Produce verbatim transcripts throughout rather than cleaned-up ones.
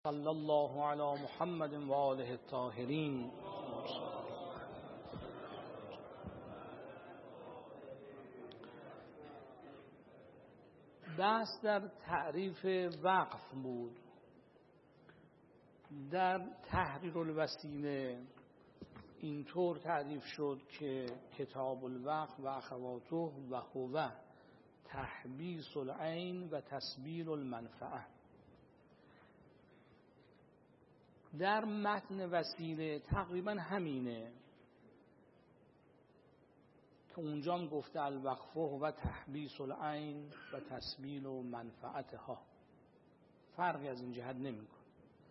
صلی الله علی محمد و آله الطاهرین. بحث در تعریف وقف بود. در تحریر الوسیله اینطور تعریف شد که کتاب الوقف و اخواته و هو تحبیس العین و تسبیل المنفعه. در متن وسیله تقریبا همینه که اونجا هم گفته الوقفه و تحبیس العین و تسبیل و منفعتها، فرقی از این جهت نمی‌کنه.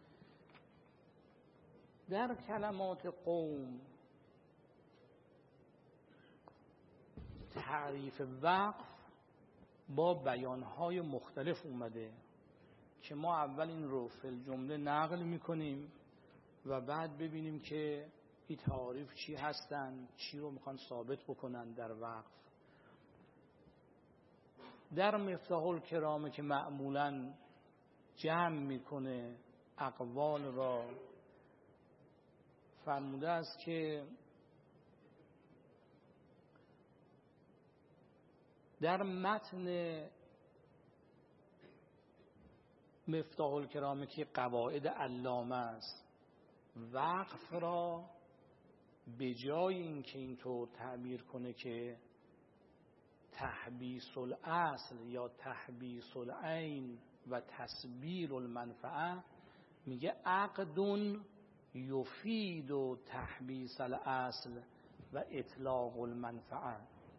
در کلمات قوم تعریف وقف با بیانهای مختلف اومده که ما اول این رو فی الجمله نقل میکنیم و بعد ببینیم که این تعاریف چی هستن، چی رو میخوان ثابت بکنن در وقف. در مفتاح الکرامه که معمولاً جمع میکنه اقوال را، فرموده است که در متن مفتاح الکرامه که قواعد علامه است، وقف را به جای اینکه اینطور تعبیر کنه که تحبیس الاصل یا تحبیس العین و تسبیل المنفعه، میگه عقد یفید و تحبیس الاصل و اطلاق المنفعه.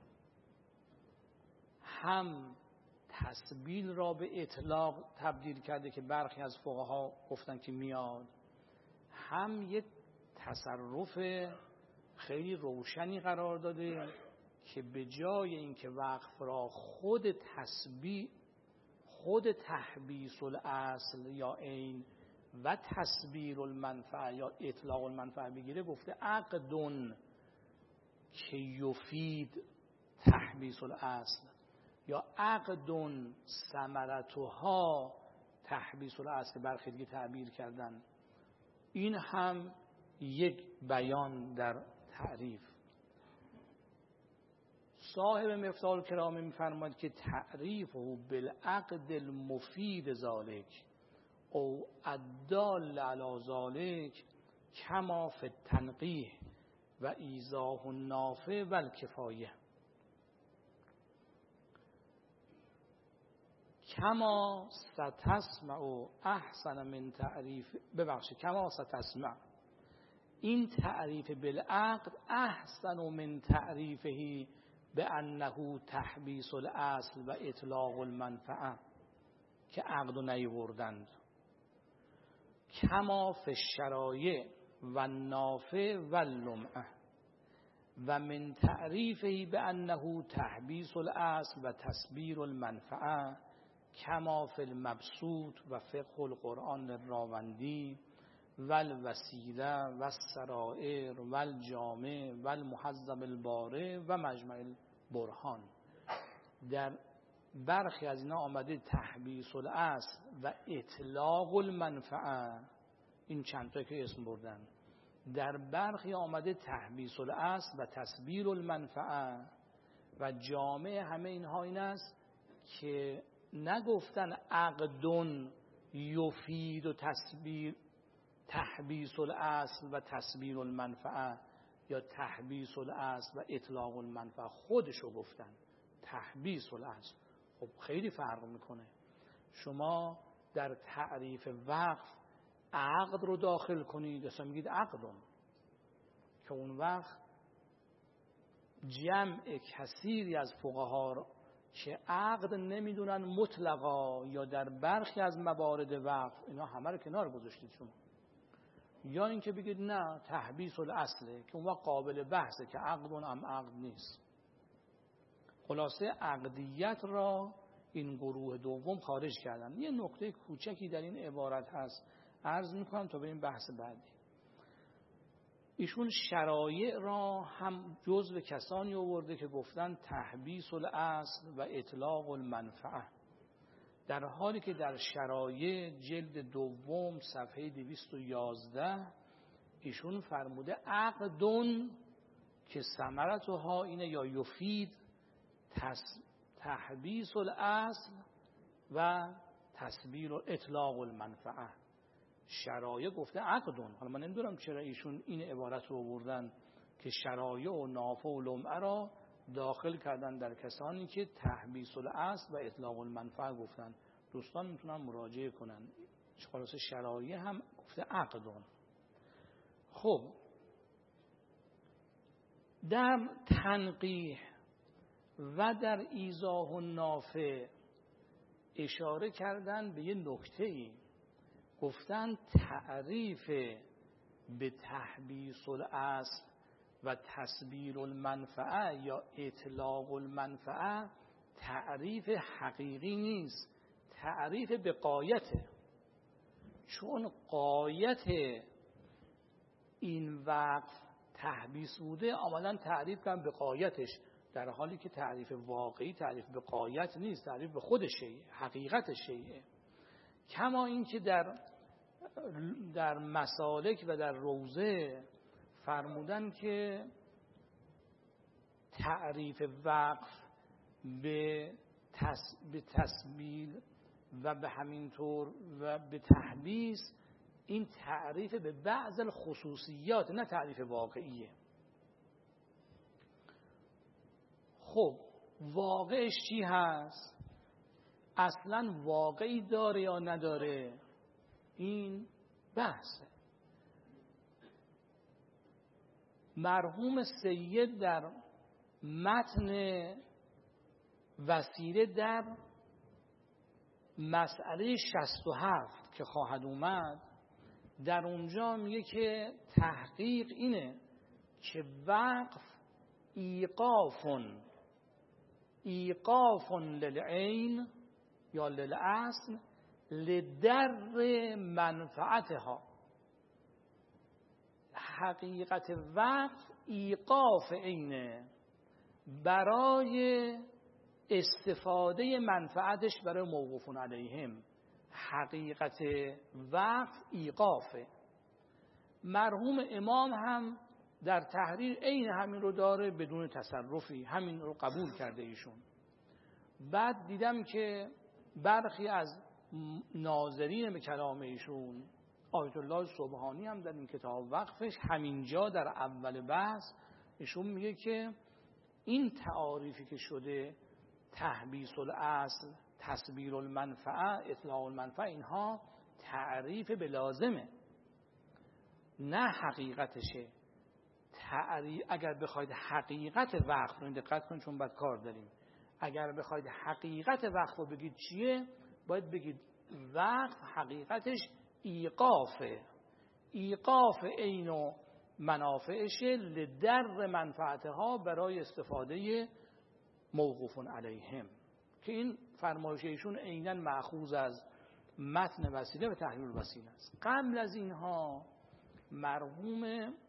هم تسبیل را به اطلاق تبدیل کرده که برخی از فقها گفتن که میاد، هم یک تصرف خیلی روشنی قرار داده که به جای اینکه وقف را خود تسبیل خود تحبیس الاصل یا عین و تسبیل المنفعه یا اطلاق المنفعه بگیره، گفته عقد که یفید تحبیس الاصل یا عقد ثمرتها تحبیس الاصل، برخی دیگه تعبیر کردن. این هم یک بیان در تعریف. صاحب مفتاح الکرامه می‌فرماید که تعریفه بالعقد المفید ذالک او الدال علی ذالک کما فی التنقیح و ایضاح النافع و الکفایه. کما ستسمع احسن من تعریف ببخشید کما ستسمع این تعریف بالعقد احسن من تعریفه بانه تحبیس الاصل و اطلاق المنفعه که عقد و نیوردند. کما فی الشرایع و النافع و اللمعه و من تعریفه بانه تحبیس الاصل و تسبیل المنفعه کما فی المبسوط و فقه القرآن الراوندی و الوسیله و السرائر و الجامع و المحذب البارع و مجمع البرهان. در برخی از اینا آمده تحبیس الاصل و اطلاق المنفعه، این چند تا که اسم بردن. در برخی آمده تحبیس الاصل و تسبیل المنفعه و جامع همه اینها این است که نگفتن عقد یفید و تسبیل تحبیس الاصل و تسبیل المنفعه یا تحبیس الاصل و اطلاق المنفعه، خودشو گفتن تحبیس الاصل. خب خیلی فرق میکنه. شما در تعریف وقف عقد رو داخل کنید، اصلا میگید عقدون، که اون وقت جمع کثیری از فقها که عقد نمیدونن مطلقا یا در برخی از موارد وقف، اینا همه رو کنار گذاشتید شما. یا اینکه بگید نه تحبیس الاصله که اون وقت قابل بحثه که عقدون هم عقد نیست. خلاصه عقدیت را این گروه دوم خارج کردن. یه نکته کوچکی در این عبارت هست عرض میکنم تا بریم بحث بعدی. ایشون شرایع را هم جزو کسانی آورده که گفتن تحبیس الاصل و اطلاق المنفعه. در حالی که در شرایع جلد دوم صفحه دویست و یازده ایشون فرموده عقدون که ثمرتها اینه یا یفید تحبیس الاصل و تصویر و اطلاق المنفعه. شرایع گفته عقدون. حالا من نمیدونم چرا ایشون این عبارت رو آوردن که شرایع و نافع و لمعه را داخل کردن در کسانی که تحبیس الاصل و اطلاق المنفعه گفتن. دوستان میتونن مراجعه کنن. خلاص شرایع هم گفته عقدون. خب در تنقیح و در ایضاح النافع اشاره کردن به یه نکته‌ای. گفتن تعریف به تحبیس الاصل و تصویر المنفعه یا اطلاق المنفعه تعریف حقیقی نیست، تعریف به غایته. چون غایت این وقف تحبیس بوده آمدن تعریف کردن به غایتش، در حالی که تعریف واقعی تعریف به غایت نیست، تعریف به خود شیء، حقیقت شیء. کما این که در در مسالک و در روضه فرمودن که تعریف وقف به تس به تسبیل و به همین طور و به تحبیس این تعریف به بعض الخصوصیات، نه تعریف واقعیه. خب واقعش چی هست؟ اصلا واقعی داره یا نداره؟ این بحثه. مرحوم سید در متن وسیله در مسئله شصت و هفت که خواهد اومد در اونجا میگه که تحقیق اینه که وقف ایقافن ایقافن للعین یا للاصل لدر منفعتها. حقیقت وقف ایقاف عینه برای استفاده منفعتش برای موقوفون علیهم. حقیقت وقف ایقافه. مرحوم امام هم در تحریر عین همین رو داره بدون تصرفی، همین رو قبول کرده ایشون. بعد دیدم که برخی از ناظرین به کلام ایشون، آیت الله سبحانی هم در این کتاب وقفش همینجا در اول بحث ایشون میگه که این تعاریفی که شده تحبیس الاصل، تصویر المنفعه، اطلاق المنفعه، اینها تعریف به لازمه نه حقیقتشه. تعریف اگر بخواید حقیقت وقف رو دقت کنید چون بعد کار داریم، اگر بخواید حقیقت وقف رو بگید چیه، باید بگید وقف حقیقتش ایقافه، ایقاف عین و منافعش لدر منفعتها برای استفاده موقوفون علیهم، که این فرمایش ایشون عیناً مأخوذ از متن وسیله و تحریر الوسیله است. قبل از اینها مرحوم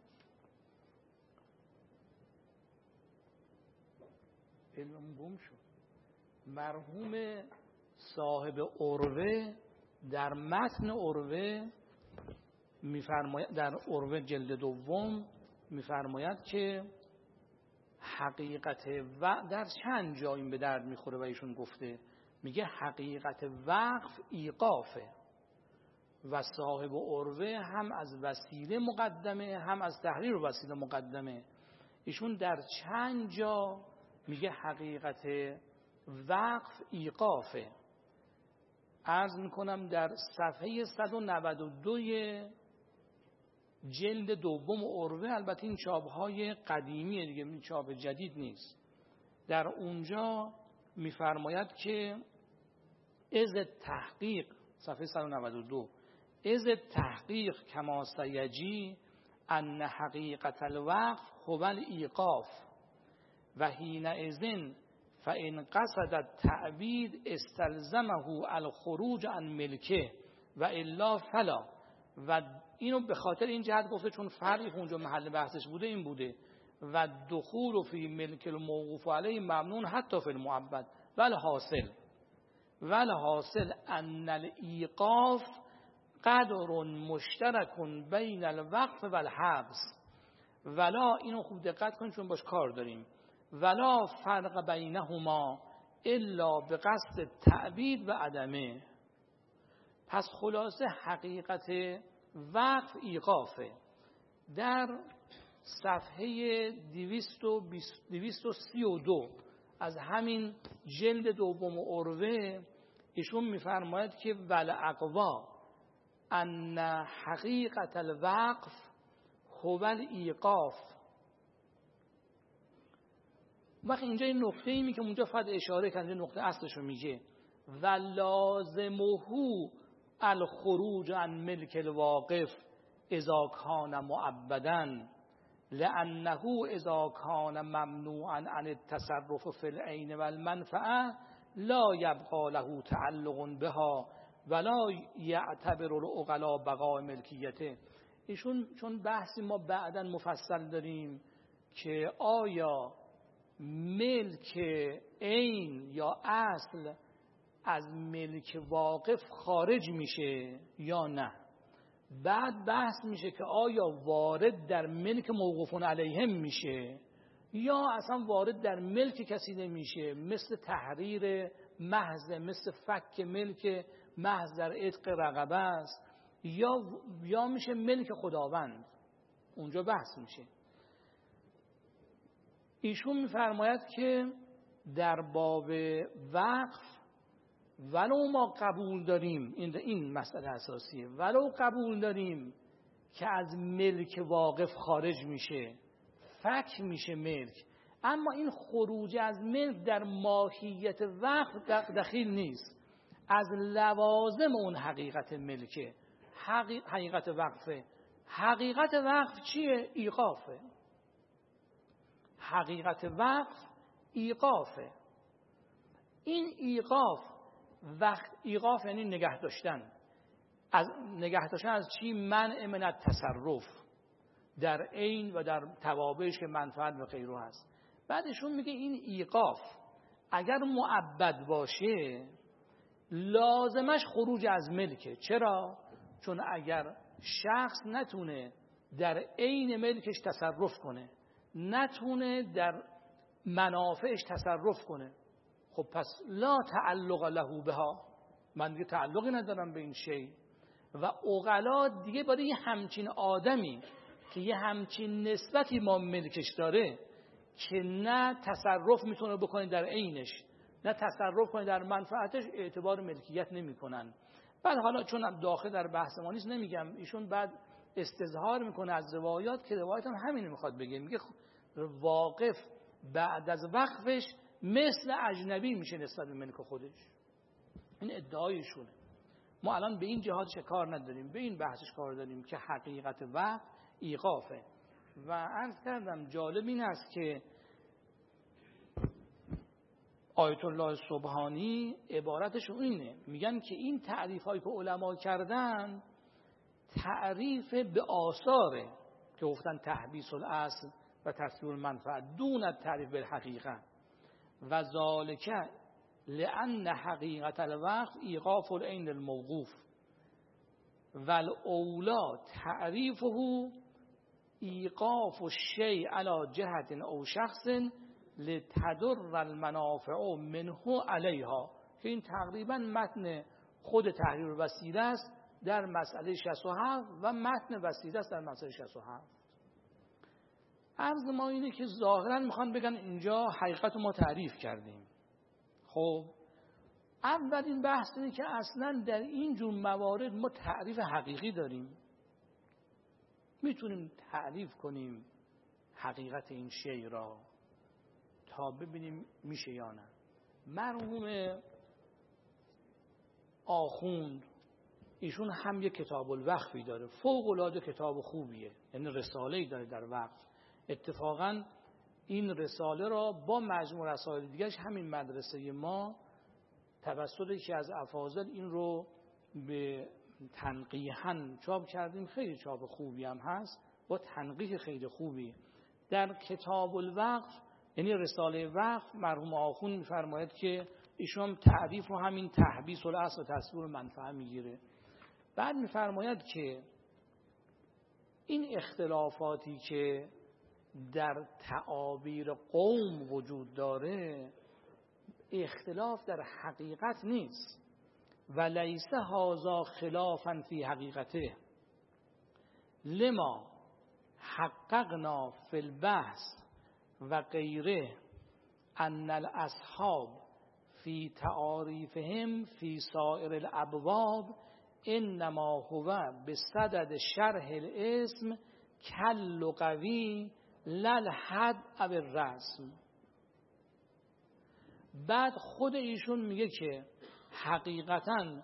علم گم شد مرحوم صاحب عروه در متن عروه میفرماید، در عروه جلد دوم میفرماید که حقیقت و در چند جا این به درد میخوره و ایشون گفته، میگه حقیقت وقف ایقافه و صاحب عروه هم از وسیله مقدمه هم از تحریر وسیله مقدمه. ایشون در چند جا میگه حقیقت وقف ایقافه. عرض میکنم در صفحه صد و نود و دو جلد دوم عروه، البته این چاپ‌های قدیمیه دیگه، این چاپ جدید نیست، در اونجا میفرماید که از تحقیق، صفحه صد و نود و دو، از تحقیق کما سیجی ان حقیقت الوقف هو الایقاف و حینئذ فان قصد التعبید استلزمه الخروج عن ملکه و الا فلا. و اینو به خاطر این جهت گفته چون فرقی اونجا محل بحثش بوده این بوده و دخول فی ملک الموقوف علیه ممنون حتی فی المعبد بل حاصل. والحاصل ان الایقاف قدر مشترک بین الوقف و الحبس. ولا، اینو خوب دقت کنید چون باش کار داریم، ولا فرق بینهما الا به قصد تعبید و عدمه. پس خلاصه حقیقت وقف ایقافه. در صفحه دویست و سی و دو از همین جلد دوم عروه ایشون میفرماید که ولعقوا ان حقیقت الوقف هو الایقاف. وقتی اینجا این نقطه ایمی که اونجا فقط اشاره کنده نقطه اصلش رو میگه و لازمه الخروج عن ملک الواقف اذا کان معبدا لانه اذا کان ممنوعا عن التصرف فی العین والمنفعه لا یبقى له تعلق بها ولا یعتبر العقلاء بقاء ملکیته. ایشون چون بحثی ما بعداً مفصل داریم که آیا ملک عین یا اصل از ملک واقف خارج میشه یا نه، بعد بحث میشه که آیا وارد در ملک موقوفون علیهم میشه یا اصلا وارد در ملک کسی نمیشه، مثل تحریر محض، مثل فک ملک محض در عتق رقبه است، یا یا میشه ملک خداوند. اونجا بحث میشه. ایشون میفرماید که در باب وقف ولو ما قبول داریم، این این مسئله اساسیه، ولو قبول داریم که از ملک واقف خارج میشه، فک میشه ملک، اما این خروج از ملک در ماهیت وقف دخیل نیست، از لوازم اون حقیقت ملکه، حقیقت وقفه. حقیقت وقف چیه؟ ایقافه. حقیقت وقف ایقافه. این ایقاف وقت ایقاف یعنی نگه داشتن. از نگه داشتن از چی؟ منع من التصرف در عین و در توابعش که منفعت و غیره هست. بعدشون میگه این ایقاف اگر معبد باشه لازمش خروج از ملکه. چرا؟ چون اگر شخص نتونه در عین ملکش تصرف کنه، نتونه در منافعش تصرف کنه، خب پس لا تعلق له بها، من دیگه تعلقی ندارم به این شی. و عقلا دیگه برای یه همچین آدمی که یه همچین نسبتی ما ملکش داره که نه تصرف میتونه بکنه در عینش، نه تصرف کنه در منفعتش، اعتبار ملکیت نمی کنن. بعد حالا چون داخل در بحث ما نیست نمیگم، ایشون بعد استظهار میکنه از روایات که روایت هم همین میخواد بگه، میگه واقف بعد از وقفش مثل اجنبی میشه نسبت به ملک خودش. این ادعایشونه. ما الان به این جهاتش کار نداریم، به این بحثش کار داریم که حقیقت وقف ایقافه. و عرض کردم جالب این است که آیت الله سبحانی عبارتش اینه، میگن که این تعریف هایی که علما کردن تعریف به آثاره که گفتن تحبیس الاصل و تصویر المنفعه دون تعریف بالحقیقه و ذالک لأن حقیقت الوقف ایقاف العین الموقوف والاولا تعریفه ایقاف الشیء علی جهت او شخص لتضر المنافع منه علیها، که این تقریبا متن خود تحریر وسیله است در مسئله شصت و هفت و متن وسیله است در مسئله شصت و هفت. عرض ما اینه که ظاهرا میخوان بگن اینجا حقیقت ما تعریف کردیم. خب اولین بحث اینه که اصلا در این جور موارد ما تعریف حقیقی داریم، میتونیم تعریف کنیم حقیقت این شی را تا ببینیم میشه یا نه. مرحوم آخوند ایشون هم یک کتاب الوقفی داره، فوق العاده کتاب خوبیه، یعنی رساله‌ای داره در وقف. اتفاقا این رساله را با مجموع رسائل دیگرش همین مدرسه ما توسط یکی از افاضل این رو به تنقیحاً چاپ کردیم، خیلی چاپ خوبی هم هست با تنقیح خیلی خوبی. در کتاب الوقف یعنی رساله وقف مرحوم آخوند می‌فرماید که ایشون تعریف و همین تحبیس الاصل و تصویر منفعه میگیره. بعد میفرماید که این اختلافاتی که در تعابیر قوم وجود داره اختلاف در حقیقت نیست و لیس هذا خلافا فی حقیقته لما حققنا فی البحث و غیره ان الاصحاب فی تعاریفهم فی سائر الابواب انما هو بصدد شرح الاسم کاللغوی للحد او الرسم. بعد خود ایشون میگه که حقیقتاً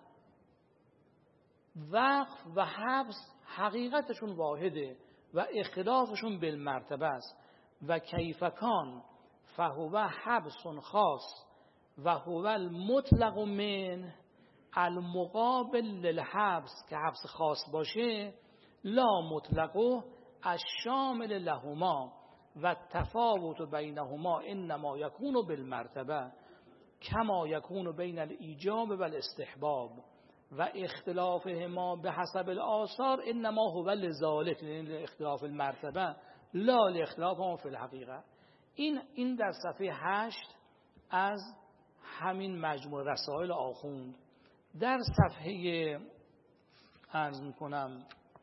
وقف و حبس حقیقتشون واحده و اختلافشون بالمرتبه است و کیفکان فهو حبس خاص و هو المطلق من المقابل للحبس که حبس خاص باشه لا مطلقه الشامل لهما و تفاوت بینهما انما یکون بالمرتبه کما یکون بین الایجاب و الاستحباب و اختلافهما به حسب الآثار انما هو لذالک، یعنی اختلاف المرتبه لا الاختلاف فی الحقیقه. این این در صفحه هشت از همین مجموع رسائل آخوند. در صفحه عرض میکنم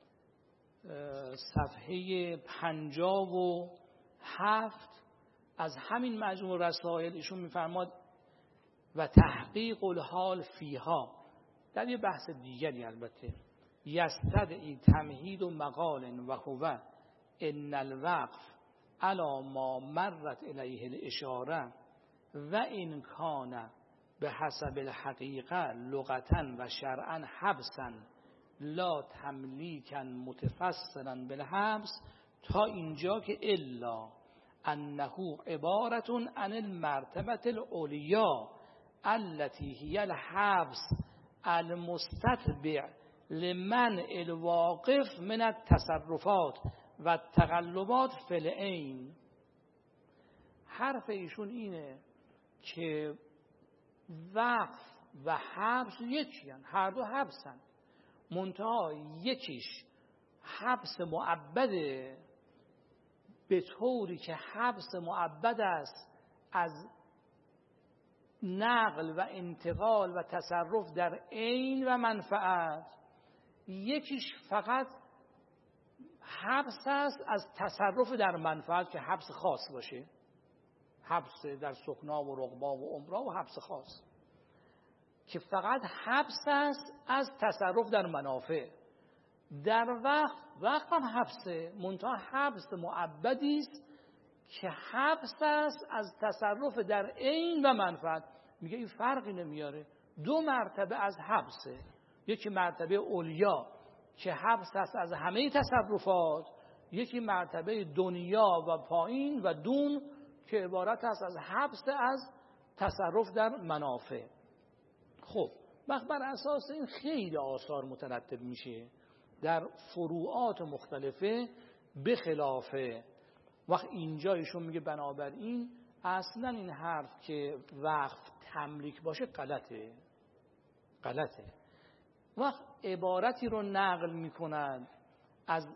صفحه پنجاه و هفت از همین مجموع رسائل ایشون میفرماد و تحقیق الحال فیها، در یه بحث دیگری البته، یستدعی تمهید و مقال و هو ان الوقف علی ما مرت الیه الاشاره و این کان به حسب الحقیقه لغتا و شرعا حبسا لا تملیکا متفصلا بالحبس، تا اینجا که الا انه عبارت عن المرتبه العلیا التي هي الحبس المستتبع لمنع الواقف من التصرفات و التقلبات فی العین. حرف ایشون اینه که وقف و حبس یکی هن. هر دو حبسن، منتها یکیش حبس مؤبده به طوری که حبس مؤبد است از نقل و انتقال و تصرف در عین و منفعت، یکیش فقط حبس است از تصرف در منفعت که حبس خاص باشه، حبس در سکنا و رقبا و عمرا و حبس خاص که فقط حبس است از تصرف در منافع. در وقت وقت هم حبسه، منتها حبس معبدی است که حبس است از تصرف در عین و منفعت. میگه این فرقی نمیاره، دو مرتبه از حبسه، یکی مرتبه علیا که حبس است از همه تصرفات، یکی مرتبه دنیا و پایین و دون که عبارت است از حبس از تصرف در منافع. خب وقت بر اساس این خیلی آثار مترتب میشه در فروعات مختلفه، به خلافه وقت اینجا ایشون میگه بنابراین اصلا این حرف که وقف تملیک باشه غلطه غلطه وقت عبارتی رو نقل میکنند از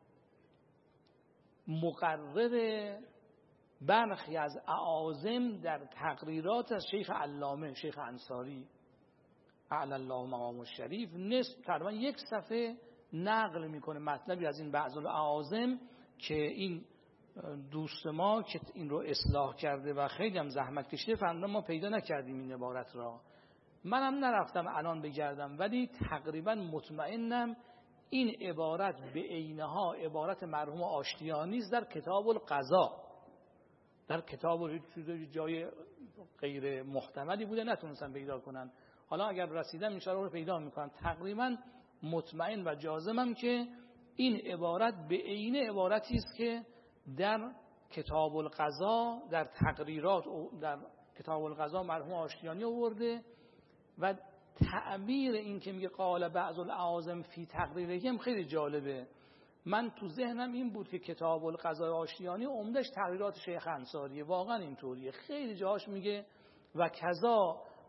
مقرر برخی از اعاظم در تقریرات از شیخ علامه شیخ انصاری اعلی الله مقام الشریف، نصف تقریبا یک صفحه نقل میکنه مطلبی از این بعض الاعاظم که این دوست ما که این رو اصلاح کرده و خیلی هم زحمت کشیده فرمودن ما پیدا نکردیم این عبارت را. منم نرفتم الان بگردم، ولی تقریبا مطمئنم این عبارت به عینها عبارت مرحوم آشتیانی است در کتاب القضا. در کتاب جای غیر محتملی بوده نتونستم پیدا کنن، حالا اگر رسیدم ان شاءالله رو پیدا میکنم. تقریبا مطمئن و جازمم که این عبارت به عین عبارتی است که در کتاب القضا در تقریرات در کتاب القضا مرحوم آشتیانی آورده و تعبیر این که میگه قال بعض الاعاظم فی تقریرهم خیلی جالبه. من تو ذهنم این بود که کتاب القضا آشتیانی عمدش تقریرات شیخ انصاریه، واقعا اینطوریه، خیلی جاهاش میگه و کذا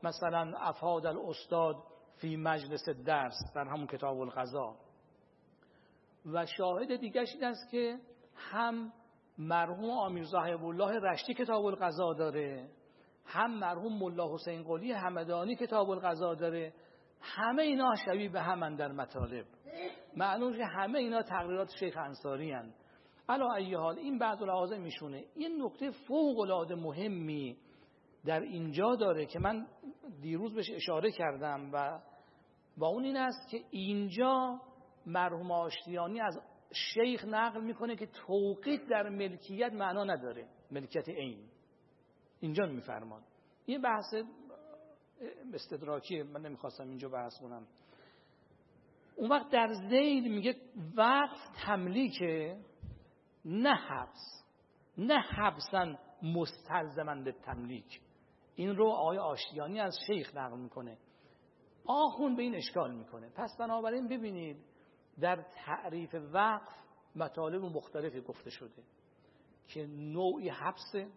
مثلا افاد الاستاد فی مجلس درس در همون کتاب القضا. و شاهد دیگرش این است که هم مرحوم آمیرزا حبیب الله رشتی کتاب القضا داره، هم مرحوم ملا حسین قلی همدانی کتاب القضا داره. همه اینا شبیه به همن در مطالب. معلومه که همه اینا تقریرات شیخ انصاری هستند. علی ای حال این بعض لحاظه میشونه. این نکته فوق العاده مهمی در اینجا داره که من دیروز بهش اشاره کردم و با اون این است که اینجا مرحوم آشتیانی از شیخ نقل میکنه که توقیت در ملکیت معنا نداره، ملکیت عین. اینجا میفرمان. این بحث استدراکیه، من نمیخواستم اینجا بحث کنم. اون وقت در ذیل میگه وقف تملیکه، نه حبس، نه حبسن مستلزمن به تملیک. این رو آقای آشتیانی از شیخ نقل میکنه. آخون به این اشکال میکنه. پس بنابراین ببینید در تعریف وقف مطالب مختلفی گفته شده که نوعی حبس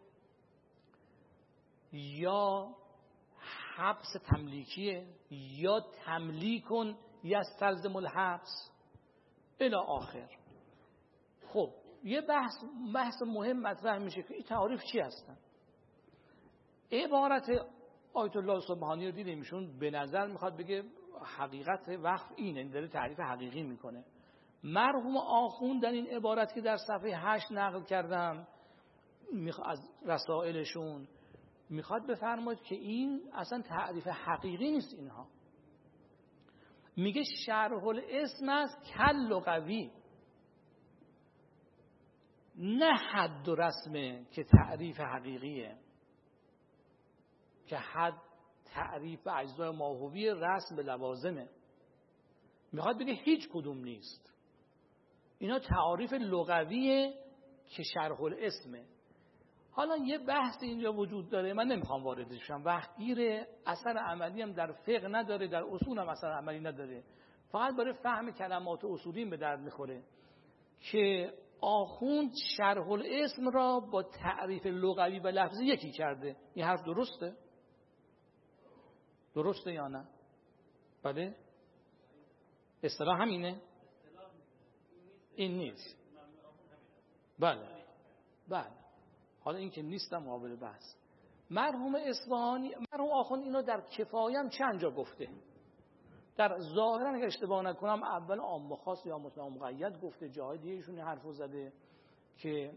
یا حبس تملیکیه یا تملیکون یستلزم الحبس الی آخر. خب یه بحث بحث مهم مطرح میشه که این تعریف چی هستن. عبارت آیت الله سبحانی رو دیدیم ایشون به نظر میخواد بگه حقیقت وقف اینه، این داره تعریف حقیقی میکنه. مرحوم آخوند در این عبارت که در صفحه هشت نقل کردم از رسائلشون میخواد بفرماید که این اصلا تعریف حقیقی نیست. اینها میگه شرح الاسم است کل و قوی، نه حد و رسمه که تعریف حقیقیه، که حد تعریف به اجزای ماهوی، رسم به لوازمه. میخواد بگه هیچ کدوم نیست. اینا تعریف لغویه که شرح الاسمه. حالا یه بحث اینجا وجود داره، من نمیخوام واردش شم. وحگیر اثر عملی هم در فقه نداره، در اصول هم اثر عملی نداره، فقط برای فهم کلمات اصولی به درد میخوره که آخوند شرح الاسم را با تعریف لغوی و لفظی یکی کرده. این حرف درسته؟ درسته یا نه؟ بله؟ اصطلاح همینه؟ این نیست. بله بله. حالا این که نیستم قابل بحث. مرحوم اصفهانی، مرحوم آخوند اینو در کفایه هم چند جا گفته. در ظاهرا اگه اشتباه نکنم اول عام و خاص یا مطلق مقید گفته، جای دیگه ایشون حرفو زده که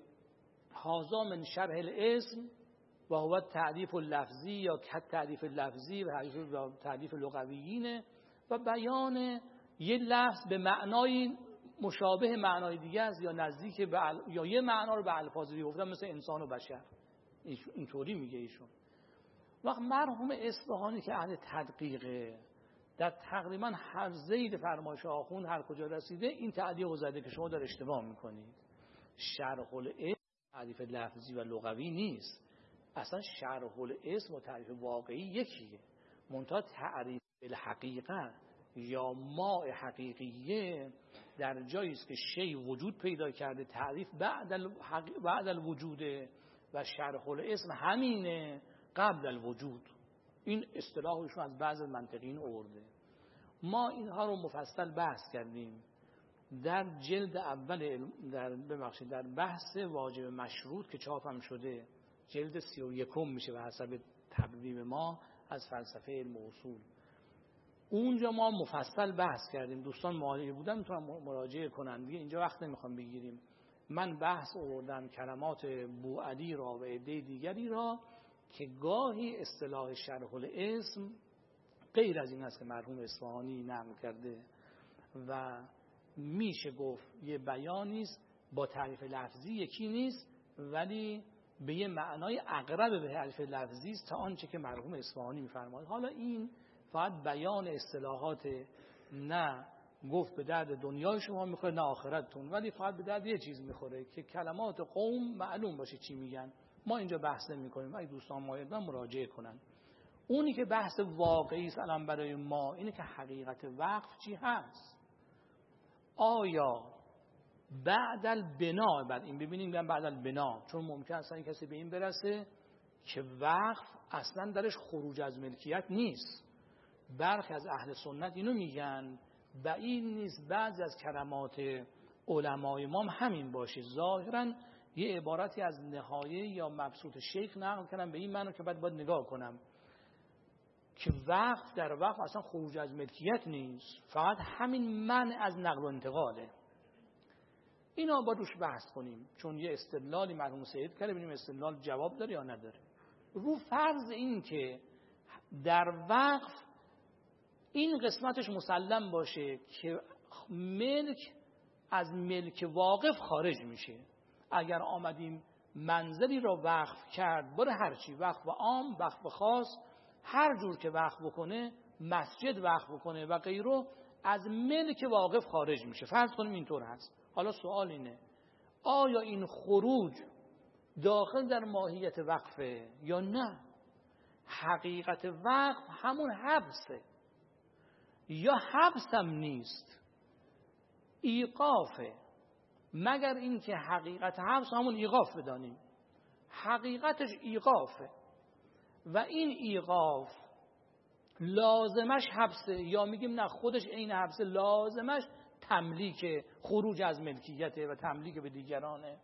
هذا من شرح الاسم و هو تعریف اللفظی یا کت تعریف لفظی و تعریف لغویینه و بیان یه لفظ به معنای مشابه معنای دیگه است یا نزدیک به ال... یا یه معنا رو به الفاظ دیگه گفتن مثل انسان و بشر. اینطوری میگه ایشون. وقت مرحوم اصفهانی که اهل تدقیقه، در تقریبا هر ذیل فرمایش آخوند هر کجا رسیده این تعلیق رو زده که شما در اشتباه میکنید. شرح الاسم تعریف لفظی و لغوی نیست. اصلا شرح الاسم و تعریف واقعی یکیه. منتها تعریف الحقیقه یا ماء حقیقیه در جایی است که شی وجود پیدا کرده، تعریف بعد الحق... بعد الوجود و شرح الاسم همینه قبل الوجود. این اصطلاحشون از بعض منطقیین آورده. ما اینها رو مفصل بحث کردیم در جلد اول، در ببخشید در بحث واجب مشروط که چاپ هم شده، جلد سی و یکم میشه به حسب تقویم ما از فلسفه علم و اصول. اونجا ما مفصل بحث کردیم. دوستان معالجه بودن میتونن مراجعه کنن، دیگه اینجا وقت نمیخوام بگیریم. من بحث آوردم کلمات بوعلی را و عده دیگری را که گاهی اصطلاح شرح الاسم غیر از این است که مرحوم اصفهانی نقل کرده و میشه گفت یه بیانی است با تعریف لفظی یکی نیست، ولی به یه معنای اقرب به تعریف لفظی است تا آنچه که مرحوم اصفهانی میفرماید. حالا این فقط بیان اصطلاحات، نه گفت به درد دنیای شما میخوره نه آخرتتون، ولی فقط به درد یه چیز میخوره که کلمات قوم معلوم باشه چی میگن. ما اینجا بحث نمی‌کنیم، اگه دوستان مایل مراجعه کنن. اونی که بحث واقعی است الان برای ما اینه که حقیقت وقف چی هست. آیا بعد البنا، بعد این ببینیم بعد البنا، چون ممکن است کسی به این برسه که وقف اصلا درش خروج از ملکیت نیست. برخی از اهل سنت اینو میگن، بعید نیست بعضی از کلمات علمای ما همین باشه. ظاهرا یه عبارتی از نهایه یا مبسوط شیخ نقل کردم به این معنی که بعد باید نگاه کنم که وقف در وقف اصلا خروج از ملکیت نیست، فقط همین منع از نقل و انتقاله. اینا با روش بحث کنیم، چون یه استدلالی مرحوم سید کرده، ببینیم استدلال جواب داره یا نداره. رو فرض این که در وقف این قسمتش مسلم باشه که ملک از ملک واقف خارج میشه. اگر آمدیم منزلی را وقف کرد، بره هرچی، وقف عام، وقف خاص، هر جور که وقف بکنه، مسجد وقف بکنه و غیره، از ملک واقف خارج میشه. فرض کنیم اینطور هست. حالا سوال اینه آیا این خروج داخل در ماهیت وقفه یا نه؟ حقیقت وقف همون حبسه یا حبس هم نیست، ایقافه، مگر اینکه حقیقت حبس همون ایقاف بدانیم. حقیقتش ایقافه و این ایقاف لازمش حبسه، یا میگیم نه خودش عین حبسه، لازمش تملیک، خروج از ملکیته و تملیک به دیگرانه.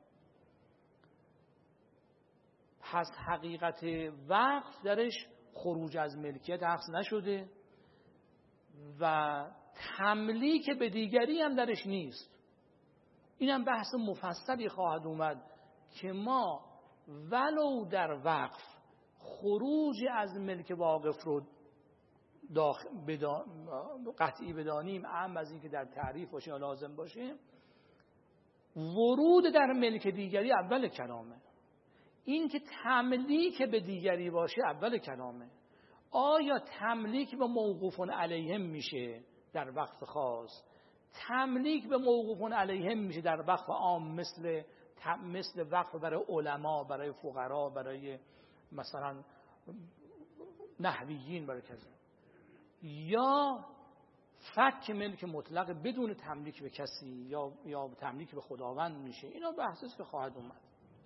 پس حقیقت وقف درش خروج از ملکیت حبس نشده و تملیک به دیگری هم درش نیست. اینم بحث مفصلی خواهد اومد که ما ولو در وقف خروج از ملک واقف رو بدان... قطعی بدانیم، اهم از این که در تعریف باشه یا لازم باشه، ورود در ملک دیگری اول کلامه. این که تملیک به دیگری باشه اول کلامه. آیا تملیک به موقوفون علیهم میشه در وقف خاص، تملیک به موقوفون علیهم میشه در وقف عام، مثل مثل وقف برای علما، برای فقرا، برای مثلا نحویین، برای کسی، یا فک ملک مطلق بدون تملیک به کسی یا یا تملیک به خداوند میشه. اینا بحثی است که خواهد اومد.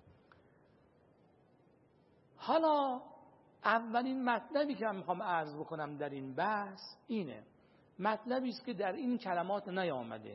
حالا اولین مطلبی که من میخوام عرض بکنم در این بحث اینه، مطلبی است که در این کلمات نیامده،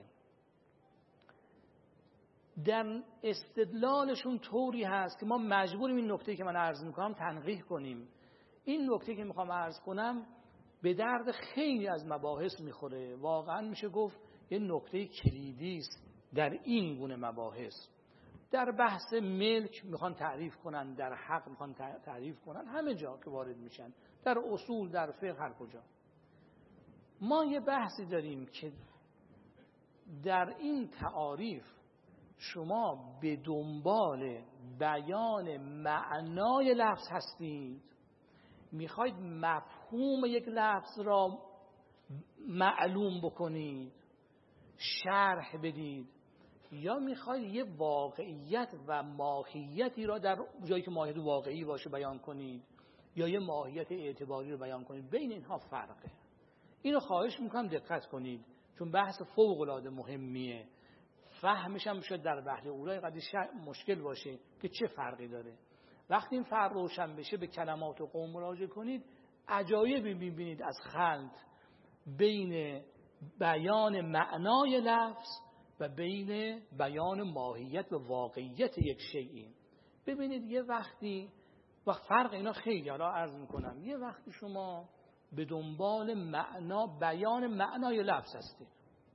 در استدلالشون طوری هست که ما مجبوریم این نکته که من عرض میکنم تنقیح کنیم. این نکته که میخوام عرض کنم به درد خیلی از مباحث میخوره، واقعا میشه گفت یه نکته کلیدی است در این گونه مباحث. در بحث ملک میخوان تعریف کنن، در حق میخوان تعریف کنن، همه جا که وارد میشن، در اصول، در فقه، هر کجا. ما یه بحثی داریم که در این تعاریف شما به دنبال بیان معنای لفظ هستید، میخواید مفهوم یک لفظ را معلوم بکنید، شرح بدید، یا میخواید یه واقعیت و ماهیتی را در جایی که ماهیت واقعی باشه بیان کنید، یا یه ماهیت اعتباری رو بیان کنید. بین اینها فرقه. اینو خواهش میکنم دقت کنید، چون بحث فوق العاده مهمیه. فهمش هم شاید در بحث اولای قدی مشکل باشه که چه فرقی داره. وقتی این فرق روشن بشه به کلمات و قوم مراجعه کنید، عجایبی میبینید از خلط بین بیان معنای لفظ و بین بیان ماهیت و واقعیت یک شیئی. ببینید یه وقتی وقت فرق اینا خیلی، حالا عرض میکنم، یه وقتی شما به دنبال معنا، بیان معنای لفظ هستید.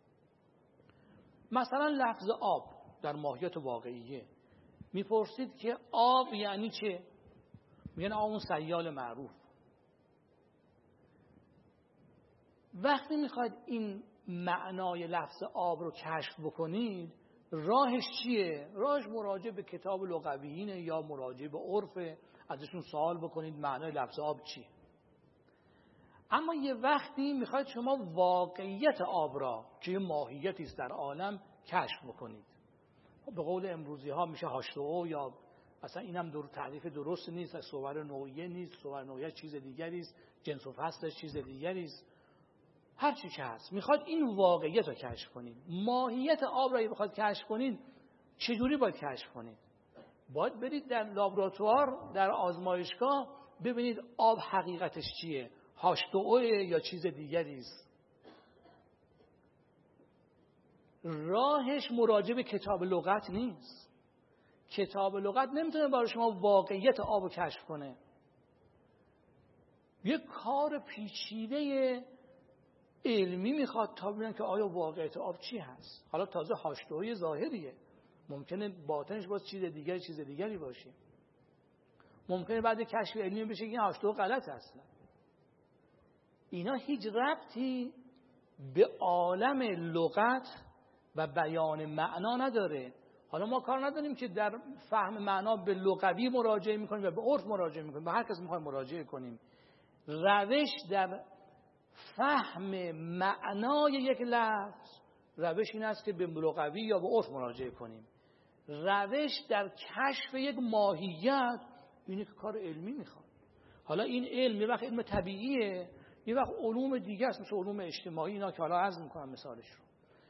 مثلا لفظ آب در ماهیت واقعیه، میپرسید که آب یعنی چه؟ میگن آب اون سیال معروف. وقتی میخواید این معنای لفظ آب رو کشف بکنید، راهش چیه؟ راهش مراجعه به کتاب لغویینه یا مراجعه به عرف، ازشون سوال بکنید معنای لفظ آب چیه. اما یه وقتی میخواید شما واقعیت آب را که یه ماهیتی است در عالم کشف بکنید، به قول امروزی ها میشه هاش تو او، یا اصلا اینم در تعریف درست نیست، صور نوعیه نیست، صور نوعیه چیز دیگری است، جنس و فصلش چیز دیگری است، هر چی که هست. میخواد این واقعیت رو کشف کنید، ماهیت آب را بخواد کشف کنید، چجوری باید کشف کنید؟ باید برید در لابراتوار، در آزمایشگاه ببینید آب حقیقتش چیه، هاش تو او یا چیز دیگری است. راهش مراجعه به کتاب لغت نیست. کتاب لغت نمیتونه برای شما واقعیت آب رو کشف کنه. یه کار پیچیده علمی میخواد تا ببینن که آیا واقعیت آب چی هست. حالا تازه هاش تو او ظاهریه، ممکنه باطنش باز چیز دیگری چیز دیگری باشه. ممکنه بعد کشف علمی بشه که این هاش تو او غلط اصلا. اینا هیچ ربطی به عالم لغت و بیان معنا نداره. حالا ما کار نداریم که در فهم معنا به لغوی مراجعه میکنیم و به عرف مراجعه میکنیم، به هر کس میخوایم مراجعه کنیم. روش در فهم معنای یک لفظ، روش این است که به لغوی یا به عرف مراجعه کنیم. روش در کشف یک ماهیت، اینه که کار علمی میخواد. حالا این علم یه وقت علم طبیعیه، یه وقت علوم دیگه است، مثل علوم اجتماعی، اینا که حالا عرض میکنم مثالش رو.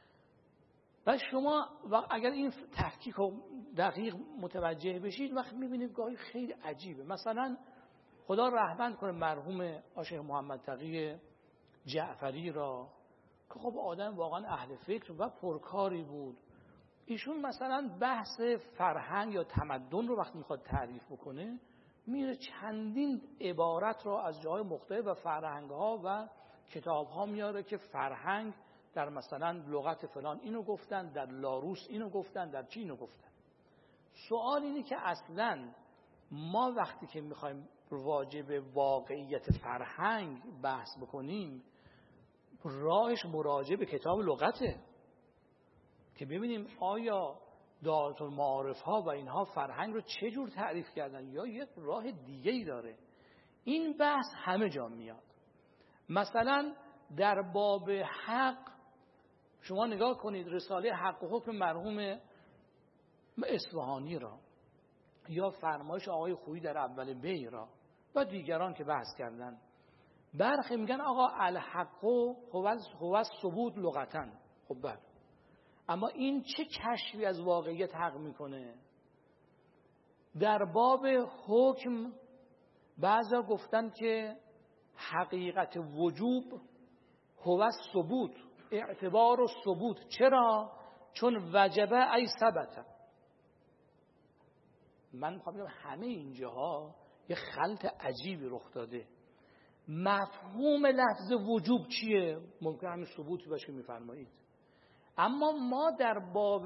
و شما اگر این تحقیق رو دقیق متوجه بشید، وقت میبینید گاهی خیلی عجیبه. مثلا خدا رحمت کنه مرحوم آشیخ محمد تقی جعفری را که خب آدم واقعا اهل فکر و پرکاری بود. ایشون مثلا بحث فرهنگ یا تمدن رو وقتی میخواد تعریف بکنه، میره چندین عبارت را از جای مختلف و فرهنگ‌ها و کتاب‌ها میاره که فرهنگ در مثلا لغت فلان اینو گفتن، در لاروس اینو گفتن، در چی اینو گفتن. سوال اینه که اصلا ما وقتی که میخوایم راجع به واقعیت فرهنگ بحث بکنیم، راهش مراجعه به کتاب لغته که ببینیم آیا دارت المعارف ها و اینها فرهنگ رو چه جور تعریف کردن یا یک راه دیگه ای داره. این بحث همه جا میاد. مثلا در باب حق شما نگاه کنید رساله حق و حکم مرحوم اصفهانی را یا فرمایش آقای خویی در اول بی را و دیگران که بحث کردن. برخی میگن آقا الحق هو الثبوت لغتاً. خب بله، اما این چه کشفی از واقعیت حق میکنه؟ در باب حکم بعضا گفتن که حقیقت وجوب هو الثبوت، اعتبار و ثبوت. چرا؟ چون وجبه ای ثبت. من میخوام بگم همه اینجاها یه خلط عجیبی رخ داده. مفهوم لفظ وجوب چیه؟ ممکن همین ثبوتی باشه که میفرمایید، اما ما در باب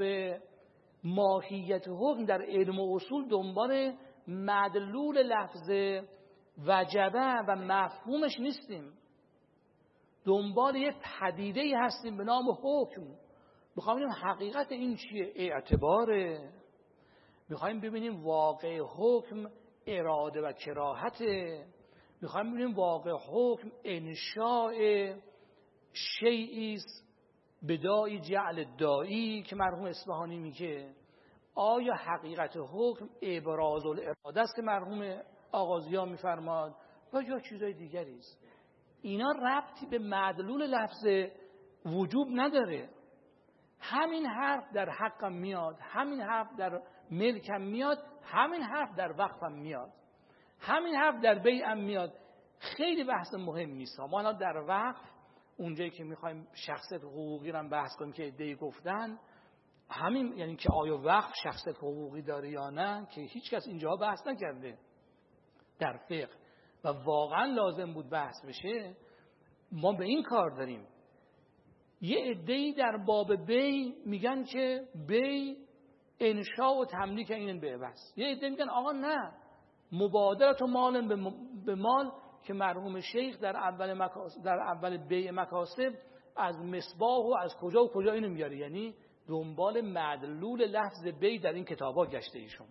ماهیت حکم در علم و اصول دنبال مدلول لفظ وجبه و مفهومش نیستیم. دنبال یه پدیده‌ای هستیم به نام حکم. میخوایم ببینیم حقیقت این چیه؟ اعتباره. میخوایم ببینیم واقع حکم اراده و کراهته. میخوایم ببینیم واقع حکم انشاء شیئی است بداعی جعل داعی که مرحوم اصفهانی میگه. آیا حقیقت حکم ابراز الاراده است که مرحوم آغازیان میفرماد و یا چیزای دیگری است؟ اینا ربطی به مدلول لفظ وجوب نداره. همین حرف در حقم میاد، همین حرف در ملکم میاد، همین حرف در وقفم میاد، همین حرف در بیعم میاد. خیلی بحث مهمی است. ما الان در وقف اونجایی که میخوایم شخصیت حقوقی رو بحث کنیم که ایده گفتن همین، یعنی که آیا وقف شخصیت حقوقی داره یا نه، که هیچ کس اینجا بحث نکرده در فقه و واقعا لازم بود بحث بشه. ما به این کار داریم. یه عده‌ای در باب بی میگن که بی انشاء و تملیک این به بس. یه عده میگن آقا نه، مبادرت و مال به مال که مرحوم شیخ در اول مکاسب در اول بیع مکاسب از مصباح و از کجا و کجا اینو میاره، یعنی دنبال مدلول لفظ بی در این کتابا گشته ایشون.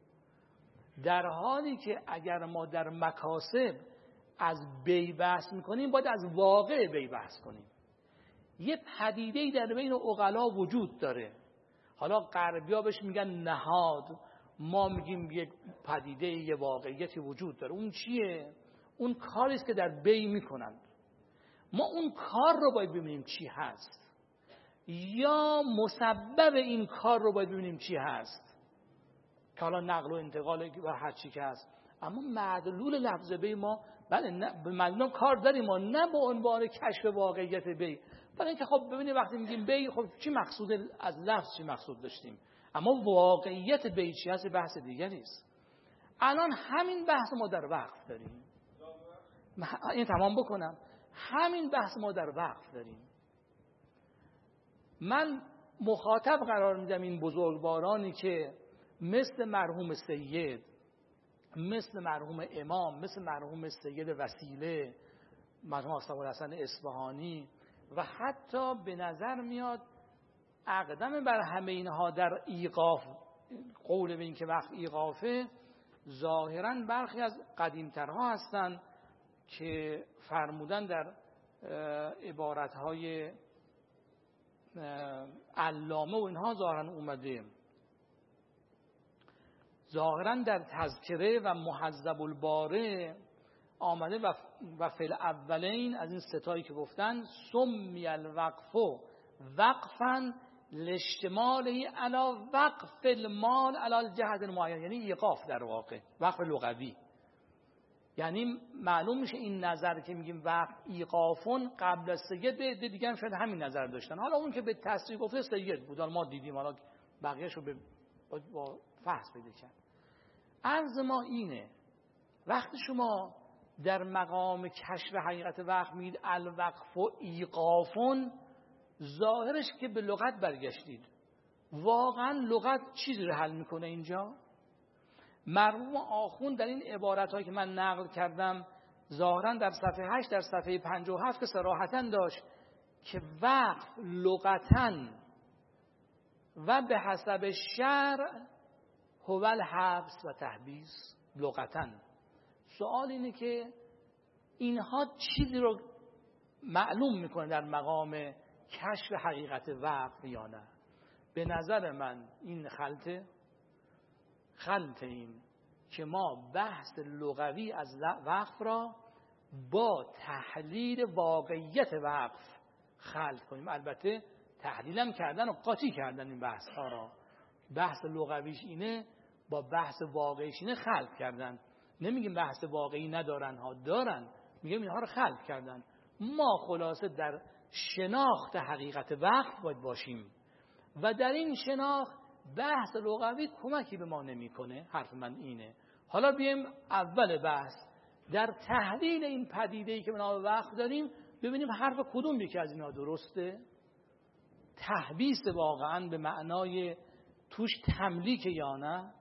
در حالی که اگر ما در مکاسب از بی بحث میکنیم باید از واقع بی بحث کنیم. یه پدیده‌ای در بین عقلا وجود داره. حالا غربی‌ها بهش میگن نهاد، ما میگیم یک پدیده، یه واقعیتی وجود داره. اون چیه؟ اون کاری است که در بی میکنند. ما اون کار رو باید ببینیم چی هست، یا مسبب این کار رو باید ببینیم چی هست. که حالا نقل و انتقال و هر چی که هست، اما معلول لفظ بی ما بله نه به معنی کار داریم ما، نه به عنوان کشف واقعیت بی. برای اینکه خب ببینید وقتی میگیم بی خب چی مقصود از لفظ چی مقصود داشتیم، اما واقعیت بی چی هست بحث دیگری است. الان همین بحث ما در وقف داریم، این تمام بکنم، همین بحث ما در وقف داریم. من مخاطب قرار میدم این بزرگوارانی که مثل مرحوم سید، مثل مرحوم امام، مثل مرحوم سید وسیله، مرحوم آقا ابوالحسن اصفهانی و حتی به نظر میاد اقدم بر همه اینها در ایقاف، قول به این که وقت ایقافه، ظاهراً برخی از قدیمترها هستند که فرمودن در عبارتهای علامه و اینها ظاهراً اومده، ظاهراً در تذکره و محذب الباره آمده و و فل اولین از این ستایی که گفتن سمی الوقف وقفاً لاشتماله علی وقف المال علی الجهد المعین، یعنی ایقاف در واقع وقف لغوی. یعنی معلوم میشه این نظر که میگیم وقف ایقافون قبل از سید به دیگه هم شاید همین نظر داشتن. حالا اون که به تصریح گفته سید بود، ما دیدیم، حالا بقیه‌اش رو با فحص پیدا کرد. عرض ما اینه وقتی شما در مقام کشف حقیقت وقف میگید الوقف و ایقافون، ظاهرش که به لغت برگشتید. واقعا لغت چیزی رو حل میکنه اینجا؟ مرحوم آخوند در این عبارت‌هایی که من نقل کردم ظاهرا در صفحه هشت در صفحه پنجاه و هفت که صراحتاً داشت که وقف لغتاً و به حسب شرع هو الحبس و تحبیس. لغتاً سوال اینه که اینها چیزی رو معلوم میکنه در مقام کشف حقیقت وقف یا نه؟ به نظر من این خلطه خلط این که ما بحث لغوی از وقف را با تحلیل واقعیت وقف خلط کنیم. البته تحلیلم کردن و قاطی کردن این بحث ها را، بحث لغویش اینه با بحث واقعیش اینه خلط کردن. نمیگیم بحث واقعی ندارن ها، دارن، میگیم اینها رو خلط کردن. ما خلاصه در شناخت حقیقت وقف باید باشیم و در این شناخت بحث لغوی کمکی به ما نمیکنه. حرف من اینه. حالا بیایم اول بحث در تحلیل این پدیده‌ای که به نام وقف داریم ببینیم حرف کدوم یکی از اینا درسته. تحبیس واقعا به معنای توش تملیک یا نه؟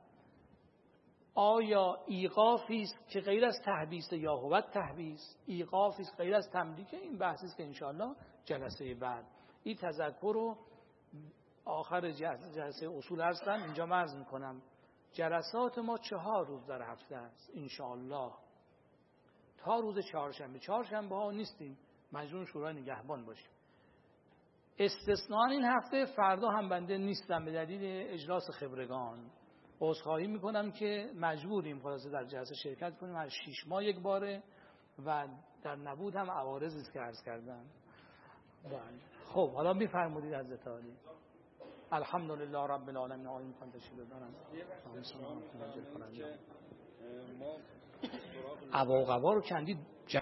آیا ایقافی است که غیر از تحبیس یا هو تحبیس؟ ایقافی است غیر از تملیک؟ این بحثی است که انشاءالله جلسه بعد این تذکر رو آخر جلسه اصول هستن اینجا عرض میکنم. جلسات ما چهار روز در هفته است انشاءالله تا روز چهارشنبه. چهارشنبه ها نیستیم، مجبور شورای نگهبان باشیم. استثناء این هفته فردا هم بنده نیستم به دلیل اجلاس خبرگان. عذرخواهی میکنم که مجبوریم خلاصه در جلسه شرکت کنیم هر شش ماه یک باره و در نبود هم عوارضی است که عرض کردم. خب حالا میفرمودید حضرت عالی. الحمدلله رب العالمین. آقای میخوان تشریف دارن ابا و قبا رو کندید